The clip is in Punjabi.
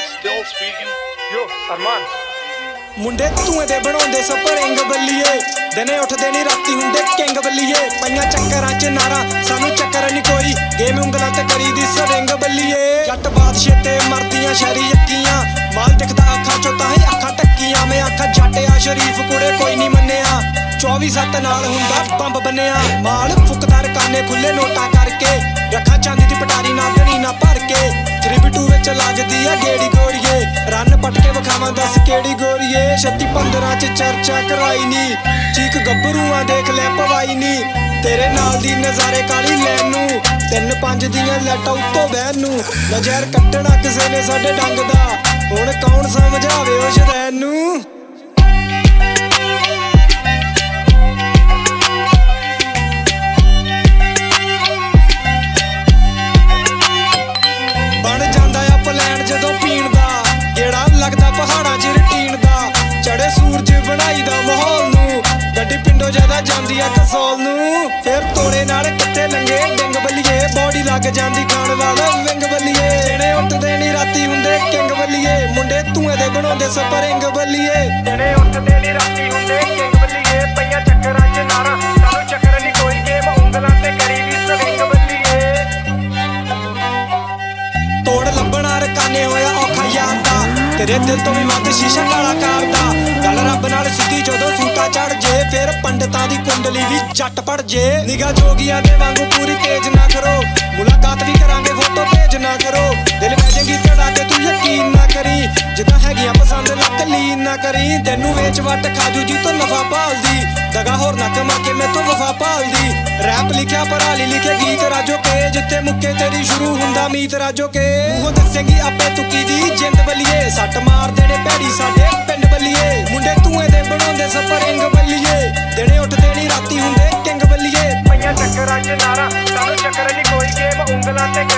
Still speaking. Yo, Arman. ਮੁੰਡੇ ਧੂਏ ਦੇ ਬਣਾਉਂਦੇ ਸਪਰਿੰਗ ਬੱਲੀਏ ਦਿਨੇ ਉੱਠਦੇ ਨਹੀਂ ਰਾਤੀ ਹੁੰਦੇ ਕਿੰਗ ਬੱਲੀਏ ਪਈਆਂ ਚੱਕਰਾਂ 'ਚ ਨਾਰਾ ਸਾਨੂੰ ਚੱਕਰ ਨਹੀਂ ਕੋਈ ਗੇਮ ਉਂਗਲਾਂ ਤੇ ਕਰੀ ਦੀ ਸਵਿੰਗ ਬੱਲੀਏ ਜੱਟ ਬਾਦਸ਼ਾਹ ਤੇ ਮਰਦੀਆਂ ਸ਼ਹਿਰੀ ਯੱਕੀਆਂ ਮਾਲ ਦਿਖਦਾ ਅੱਖਾਂ 'ਚੋਂ ਤਾਂ ਹੀ ਅੱਖਾਂ ਟੱਕੀਆਂ ਮੈਂ ਆਖਾਂ ਜੱਟ ਆ ਸ਼ਰੀਫ ਕੁੜੇ ਕੋਈ ਨਹੀਂ ਮੰਨਿਆ 24/7 ਨਾਲ ਹੁੰਦਾ ਬੰਬ ਬੰਨਿਆ ਮਾਲ ਫੁੱਕਦਾ ਰਕਾਨੇ ਖੁੱਲੇ ਨੋਟਾਂ ਕਰਕੇ ਰੱਖਾਂ ਚਾਂਦੀ ਦੀ ਪਟਾਰੀ ਨਾਲ ਗਣੀ ਨਾ ਭਰ ਕੇ 3B2 ਵਿੱਚ ਲੱਗਦੀ ਆ ਗੇੜੀ ਗੋਰੀਏ ਰੰਨ ਪਟ ਕੇ ਵਿਖਾਵਾਂ ਦੱਸ ਕਿਹੜੀ ਗੋਰੀਏ 36-15 ਚ ਚਰਚਾ ਕਰਾਈ ਨੀ ਚੀਕ ਗੱਭਰੂਆਂ ਦੇਖ ਲੈ ਪਵਾਈ ਨੀ ਤੇਰੇ ਨਾਲ ਦੀ ਨਜ਼ਾਰੇ ਕਾਲੀ ਲੈਣ ਨੂੰ 3-5 ਦੀਆਂ ਲੈਟਾਂ ਉੱਤੋਂ ਬਹਿਣ ਨੂੰ ਨਜ਼ਰ ਕੱਟਣਾ ਕਿਸੇ ਨੇ ਸਾਡੇ ਡੰਗ ਦਾ ਹੁਣ ਕੌਣ ਸਮਝਾਵੇ ਉਹ ਸ਼ਰੈਨ ਨੂੰ ਜਦੋਂ ਪੀਣ ਦਾ ਜਿਹੜਾ ਲੱਗਦਾ ਪਹਾੜਾਂ 'ਚ ਰਟੀਨ ਦਾ ਚੜੇ ਸੂਰਜ ਬਣਾਈ ਦਾ ਮਾਹੌਲ ਨੂੰ ਗੱਡੀ ਪਿੰਡੋਂ ਜ਼ਿਆਦਾ ਜਾਂਦੀ ਆ ਕਸੌਲ ਨੂੰ ਫਿਰ ਤੋੜੇ ਨਾਲ ਕਿੱਥੇ ਲੰਗੇ ਡਿੰਗ ਬੱਲੀਏ ਬੋਡੀ ਲੱਗ ਜਾਂਦੀ ਖਾਣ ਵਾਲਾ ਵਿੰਗ ਬੱਲੀਏ ਦਿਨੇ ਉੱਠਦੇ ਨਹੀਂ ਰਾਤੀ ਹੁੰਦੇ ਕਿੰਗ ਬੱਲੀਏ ਮੁੰਡੇ ਧੂਏ ਦੇ ਬਣਾਉਂਦੇ ਸਪਰਿੰਗ ਬੱਲੀਏ ਦਿਨੇ ਉੱਠਦੇ ਨਹੀਂ ਰਾਤੀ ਹੁੰਦੇ ਕਿੰਗ ਬੱਲੀਏ ਪਈਆਂ ਚੱਕਰਾਂ 'ਚ ਨਾਰਾ ਸਾਨੂੰ ਚੱਕਰ ਨਹੀਂ ਕੋਈ ਗੇਮ ਉਂਗਲਾਂ ਤੇ ਕਰੀ ਦੀ ਸਵਿੰਗ ਬੱਲੀਏ ਤੋੜ ਲੱਭਣਾ ਰਕਾਨੇ ਹੋਇਆ ਔਖਾ ਯਾਰ ਦਾ ਤੇਰੇ ਦਿਲ ਤੋਂ ਵੀ ਵੱਧ ਸ਼ੀਸ਼ਾ ਕਾਲਾ ਕਰਦਾ ਗੱਲ ਰੱਬ ਨਾਲ ਸਿੱਧੀ ਜਦੋਂ ਸੂਟਾ ਚੜ ਜੇ ਫਿਰ ਪੰਡਤਾਂ ਦੀ ਕੁੰਡਲੀ ਵੀ ਝੱਟ ਪੜ ਜੇ ਨਿਗਾਹ ਜੋਗੀਆਂ ਦੇ ਵਾਂਗੂ ਪੂਰੀ ਤੇਜ਼ ਨਾ ਕਰੋ ਮੁਲਾਕਾਤ ਵੀ ਕਰਾਂਗੇ ਫੋਟੋ ਭੇਜ ਨਾ ਕਰੋ ਦਿਲ ਮੈਂ ਜੰਗੀ ਚੜਾ ਕੇ ਤੂੰ ਯਕੀਨ ਨਾ ਕਰੀ ਜਿੱਦਾਂ ਹੈਗੀਆਂ ਪਸੰਦ ਲੱਕ ਲੀਨ ਨਾ ਕਰੀ ਤੈਨੂੰ ਵੇਚ ਵੱਟ ਖਾਜੂ ਜੀ ਤੋਂ ਨਫਾ ਭਾਲਦੀ ਦਗਾ ਹੋਰ ਨਾ ਕਮਾ ਕੇ ਮੈਂ ਤੋਂ ਵਫਾ ਭਾਲਦੀ ਰੈਪ ਲਿਖਿਆ ਪਰਾਲੀ ਲਿਖੇ ਗੀਤ ਰਾਜੋ ਕੇ ਜਿੱਥੇ ਮੁੱਕੇ ਤੇਰੀ ਸ਼ੁਰੂ ਹੁੰਦਾ ਮੀਤ ਰਾਜੋ ਕੇ ਉਹ ਦੱਸੇਂਗੀ ਆਪੇ ਤੁਕੀ ਦੀ ਜਿੰਦ ਬੱਲੀਏ ਸੱਟ ਮਾਰ ਦੇਣੇ ਭੈੜੀ ਸਾਡੇ ਪਿੰਡ ਬੱਲੀਏ ਮੁੰਡੇ ਧੂਏ ਦੇ ਬਣਾਉਂਦੇ ਸਪਰਿੰਗ ਬੱਲੀਏ ਦਿਨੇ ਉੱਠਦੇ ਨਹੀਂ ਰਾਤੀ ਹੁੰਦੇ ਕਿੰਗ ਬੱਲੀਏ ਪਈਆਂ ਚੱਕਰਾਂ 'ਚ ਨਾਰਾ ਸਾਨੂੰ ਚੱਕਰ ਨਹੀਂ ਕੋਈ ਗੇਮ ਉਂਗਲਾਂ ਤੇ